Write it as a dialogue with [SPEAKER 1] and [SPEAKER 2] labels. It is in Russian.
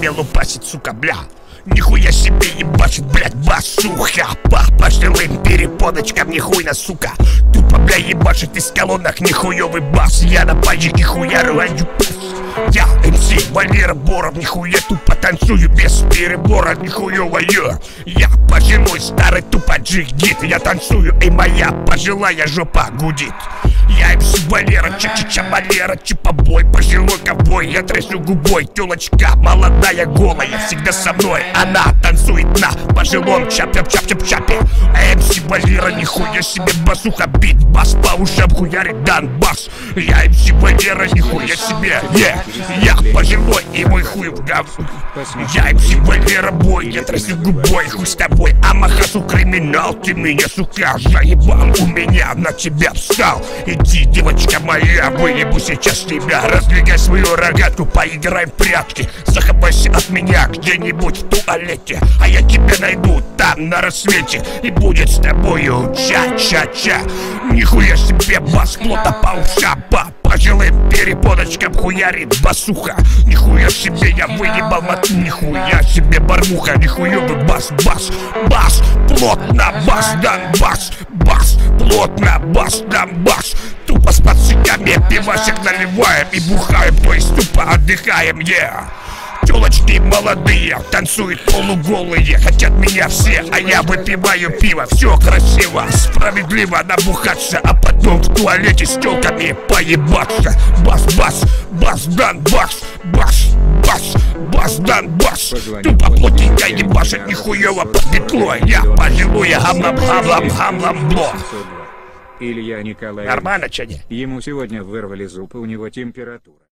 [SPEAKER 1] себе лупасит, сука, бля. Нихуя себе ебашит, блядь, басуха. По пожилым перепоночкам нихуя, сука. Тупо, бля, ебашит из колонок нихуёвый бас. Я на пальчике хуярю, я МС Валера Боров, нихуя тупо танцую без перебора, нихуёвая. Я пожилой старый тупо джигит, я танцую и моя пожилая жопа гудит. Я МС Валера, ча-ча-ча Валера, чипобой, пожилой ковбой. Я трясу губой, тёлочка молодая голая всегда со мной. Она танцует на пожилом чап-чап-чап-чап-чапе. А МС Валера, нихуя себе басуха, бит, бас по ушам хуярит Донбасс. Я МС Валера, нихуя себе, я пожилой и мой хуй в говно. Я МС Валера бой, я трясу губой, хуй с тобой. Амахасу криминал, ты меня, сука, заебал. У меня на тебя встал. Иди, девочка моя, выебу сейчас тебя. Раздвигай свою рогатку, поиграем в прятки. Захапайся от меня где-нибудь в туалете, а я тебя найду там на рассвете. И будет с тобою ча-ча-ча. Нихуя себе бас, плота по ушам, по пожилым перепоночкам хуярит басуха. Нихуя себе я выебал мат, нихуя себе бармуха. Нихуёвый бас, бас, бас, плотно бас, Донбасс. Бас, плотно бас, Донбасс. Тупо с пацанами пивасик наливаем и бухаем, то есть тупо отдыхаем, Тёлочки молодые, танцуют полуголые, хотят меня все, а я выпиваю пиво. Все красиво, справедливо набухаться, а потом в туалете с тёлками поебаться. Бас, бас, бас, Донбасс, бас, бас, бас, Донбасс. Тупо плотненько ебашит, нихуёво под петлой. Я пожилую, гамлам-гамлам-гамлам-бло.
[SPEAKER 2] Илья Николаевич.
[SPEAKER 1] Нормально, чё не?
[SPEAKER 2] Ему сегодня вырвали зуб, и у него температура.